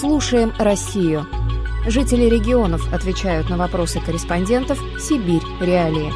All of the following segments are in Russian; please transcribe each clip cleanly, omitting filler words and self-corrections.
Слушаем Россию. Жители регионов отвечают на вопросы корреспондентов «Сибирь. Реалии».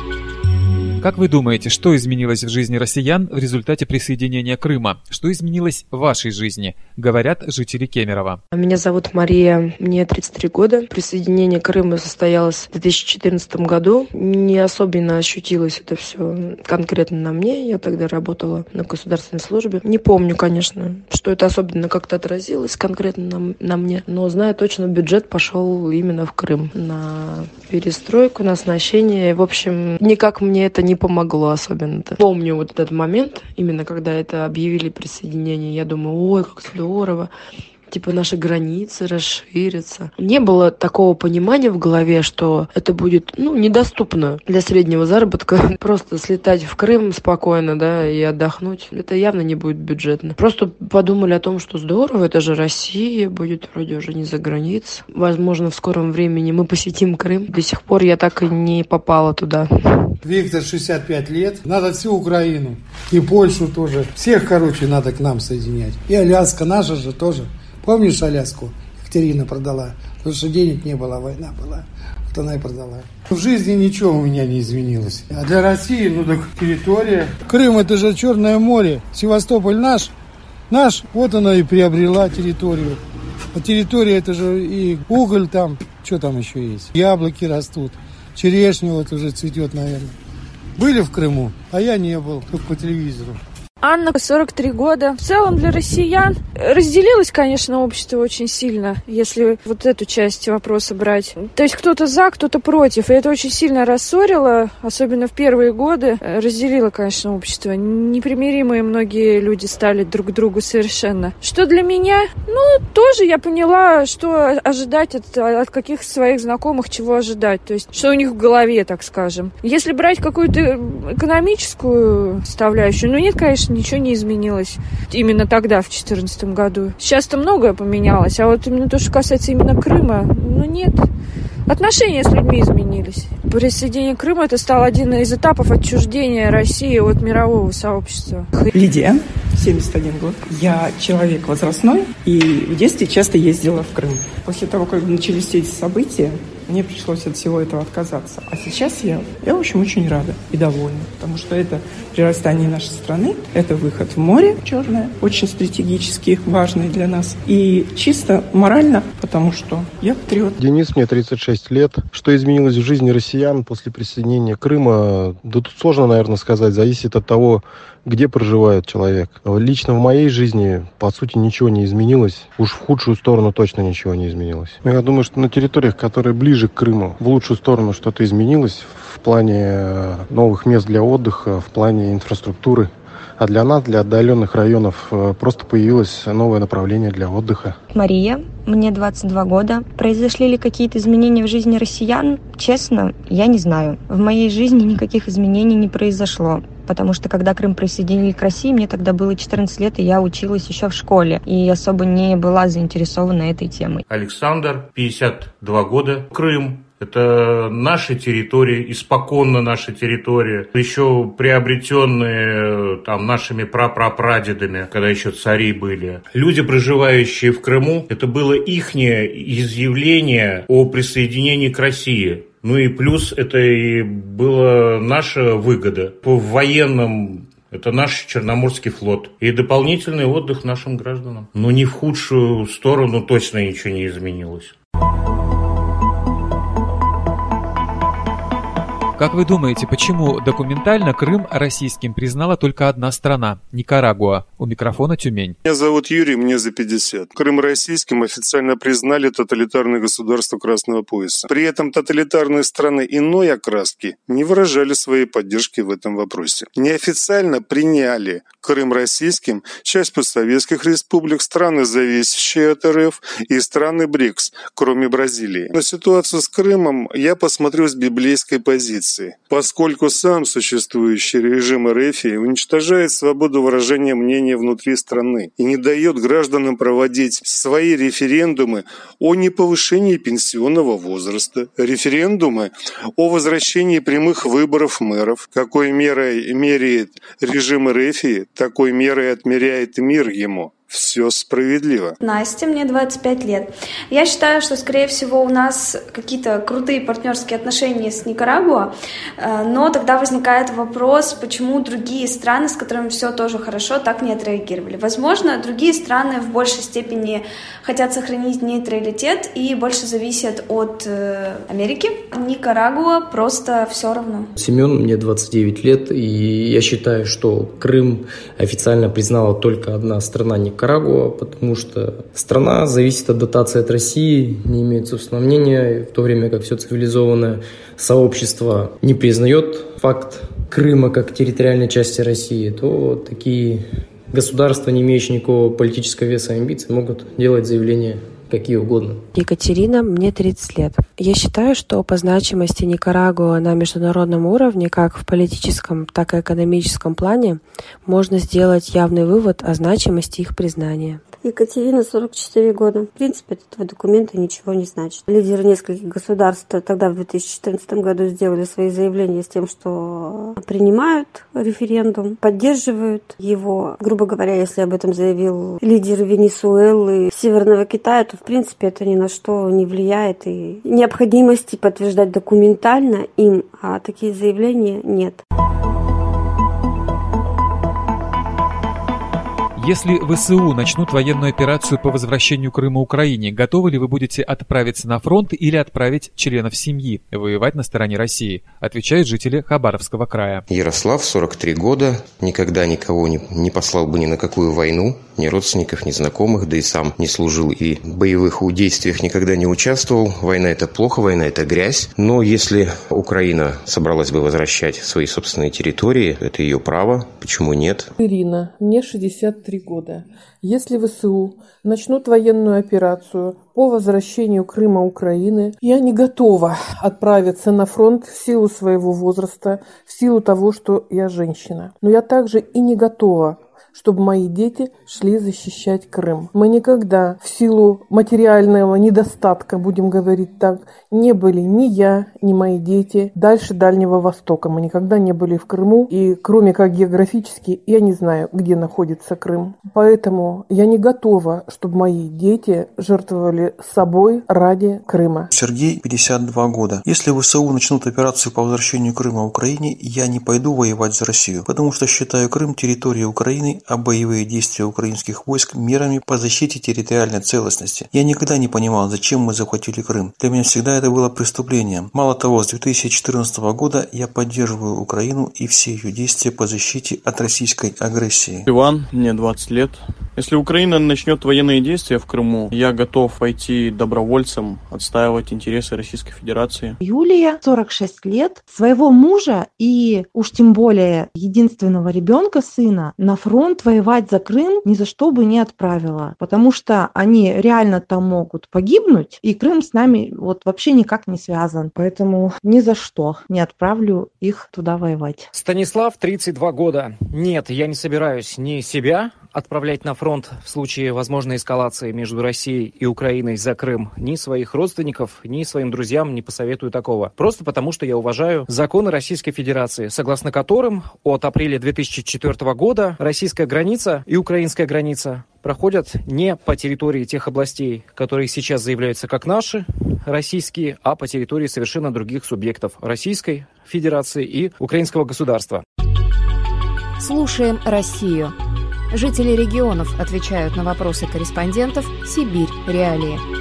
Как вы думаете, что изменилось в жизни россиян в результате присоединения Крыма? Что изменилось в вашей жизни? Говорят жители Кемерово. Меня зовут Мария, мне 33 года. Присоединение Крыма состоялось в 2014 году. Не особенно ощутилось это все конкретно на мне. Я тогда работала на государственной службе. Не помню, конечно, что это особенно как-то отразилось конкретно на мне. Но знаю точно, бюджет пошел именно в Крым. На перестройку, на оснащение. В общем, никак мне это не помогло особенно-то. Помню вот этот момент, именно когда это объявили присоединение. Я думаю, ой, как здорово. Типа наши границы расширятся. Не было такого понимания в голове, что это будет, недоступно для среднего заработка. Просто слетать в Крым спокойно, да, и отдохнуть. Это явно не будет бюджетно. Просто подумали о том, что здорово, это же Россия, будет вроде уже не за границей. Возможно, в скором времени мы посетим Крым. До сих пор я так и не попала туда. Виктор, 65 лет. Надо всю Украину. И Польшу тоже. Всех, надо к нам соединять. И Аляска наша же тоже. Помнишь Аляску? Екатерина продала. Потому что денег не было, война была. Вот она и продала. В жизни ничего у меня не изменилось. А для России, так территория. Крым, это же Черное море. Севастополь наш. Наш, вот она и приобрела территорию. А территория, это же и уголь там. Что там еще есть? Яблоки растут. Черешня вот уже цветет, наверное. Были в Крыму, а я не был, только по телевизору. Анна, 43 года. В целом для россиян разделилось, конечно, общество очень сильно, если вот эту часть вопроса брать. То есть кто-то за, кто-то против. И это очень сильно рассорило, особенно в первые годы. Разделило, конечно, общество. Непримиримые многие люди стали друг к другу совершенно. Что для меня? Тоже я поняла, что ожидать от каких своих знакомых, чего ожидать. То есть, что у них в голове, так скажем. Если брать какую-то экономическую составляющую, нет, конечно, ничего не изменилось именно тогда, в 2014 году. Сейчас-то многое поменялось, а вот именно то, что касается именно Крыма, нет. Отношения с людьми изменились. Присоединение Крыма это стал один из этапов отчуждения России от мирового сообщества. Лидия, 71 год. Я человек возрастной и в детстве часто ездила в Крым. После того, как начались эти события, мне пришлось от всего этого отказаться. А сейчас я в общем, очень рада и довольна, потому что это прирастание нашей страны, это выход в море Черное, очень стратегически важный для нас, и чисто морально, потому что я патриот. Денис, мне 36 лет. Что изменилось в жизни россиян после присоединения Крыма? Да тут сложно, наверное, сказать, зависит от того, где проживает человек. Лично в моей жизни, по сути, ничего не изменилось. Уж в худшую сторону точно ничего не изменилось. Я думаю, что на территориях, которые ближе к Крыму, в лучшую сторону что-то изменилось в плане новых мест для отдыха, в плане инфраструктуры. А для нас, для отдаленных районов, просто появилось новое направление для отдыха. Мария, мне 22 года. Произошли ли какие-то изменения в жизни россиян? Честно, я не знаю. В моей жизни никаких изменений не произошло. Потому что когда Крым присоединили к России, мне тогда было 14 лет, и я училась еще в школе. И особо не была заинтересована этой темой. Александр, 52 года. Крым. Это наша территория, испоконно наша территория, еще приобретенные нашими прапрапрадедами, когда еще цари были. Люди, проживающие в Крыму, это было ихнее изъявление о присоединении к России. И плюс это и была наша выгода. По военным это наш Черноморский флот. И дополнительный отдых нашим гражданам. Но не в худшую сторону точно ничего не изменилось. Как вы думаете, почему документально Крым российским признала только одна страна – Никарагуа? У микрофона Тюмень. Меня зовут Юрий, мне за 50. Крым российским официально признали тоталитарное государство Красного пояса. При этом тоталитарные страны иной окраски не выражали своей поддержки в этом вопросе. Неофициально приняли Крым российским часть постсоветских республик, страны, зависящие от РФ, и страны БРИКС, кроме Бразилии. На ситуацию с Крымом я посмотрю с библейской позиции. Поскольку сам существующий режим РФ уничтожает свободу выражения мнения внутри страны и не дает гражданам проводить свои референдумы о неповышении пенсионного возраста, референдумы о возвращении прямых выборов мэров, какой мерой меряет режим РФ, такой мерой отмеряет мир ему. все справедливо. Настя, мне 25 лет. Я считаю, что, скорее всего, у нас какие-то крутые партнерские отношения с Никарагуа, но тогда возникает вопрос, почему другие страны, с которыми все тоже хорошо, так не отреагировали. Возможно, другие страны в большей степени хотят сохранить нейтралитет и больше зависят от Америки. Никарагуа просто все равно. Семен, мне 29 лет, и я считаю, что Крым официально признала только одна страна, Никарагуа, потому что страна зависит от дотации от России, не имеет собственного мнения, в то время как все цивилизованное сообщество не признает факт Крыма как территориальной части России, то такие государства, не имеющие никакого политического веса и амбиций, могут делать заявления какие угодно. Екатерина, мне 30 лет. Я считаю, что по значимости Никарагуа на международном уровне, как в политическом, так и экономическом плане, можно сделать явный вывод о значимости их признания. Екатерина, 44 года. В принципе, от этого документа ничего не значит. Лидеры нескольких государств тогда в 2014 году сделали свои заявления с тем, что принимают референдум, поддерживают его. Грубо говоря, если об этом заявил лидер Венесуэлы, Северного Китая, то в принципе это ни на что не влияет. И необходимости подтверждать документально им такие заявления нет. Если ВСУ начнут военную операцию по возвращению Крыма Украине, готовы ли вы будете отправиться на фронт или отправить членов семьи воевать на стороне России? Отвечают жители Хабаровского края. Ярослав, 43 года, никогда никого не послал бы ни на какую войну, ни родственников, ни знакомых, да и сам не служил и в боевых действиях никогда не участвовал. Война – это плохо, война – это грязь. Но если Украина собралась бы возвращать свои собственные территории, это ее право, почему нет? Ирина, мне 63 года. Если ВСУ начнут военную операцию по возвращению Крыма Украины, я не готова отправиться на фронт в силу своего возраста, в силу того, что я женщина. Но я также и не готова, чтобы мои дети шли защищать Крым. Мы никогда в силу материального недостатка, будем говорить так, не были ни я, ни мои дети дальше Дальнего Востока. Мы никогда не были в Крыму, и кроме как географически, я не знаю, где находится Крым. Поэтому я не готова, чтобы мои дети жертвовали собой ради Крыма. Сергей, 52 года. Если ВСУ начнут операцию по возвращению Крыма Украине, я не пойду воевать за Россию, потому что считаю Крым территорией Украины, а боевые действия украинских войск мерами по защите территориальной целостности. Я никогда не понимал, зачем мы захватили Крым. Для меня всегда это было преступлением. Мало того, с 2014 года я поддерживаю Украину и все ее действия по защите от российской агрессии. Иван, мне 20 лет. Если Украина начнет военные действия в Крыму, я готов пойти добровольцем, отстаивать интересы Российской Федерации. Юлия, 46 лет, своего мужа и уж тем более единственного ребенка, сына, на фронт воевать за Крым ни за что бы не отправила, потому что они реально там могут погибнуть, и Крым с нами вообще никак не связан, поэтому ни за что не отправлю их туда воевать. Станислав, 32 года. Нет, я не собираюсь ни себя отправлять на фронт в случае возможной эскалации между Россией и Украиной за Крым, ни своих родственников, ни своим друзьям не посоветую такого. Просто потому, что я уважаю законы Российской Федерации, согласно которым от апреля 2004 года российская граница и украинская граница проходят не по территории тех областей, которые сейчас заявляются как наши, российские, а по территории совершенно других субъектов Российской Федерации и украинского государства. Слушаем Россию. Жители регионов отвечают на вопросы корреспондентов «Сибирь. Реалии».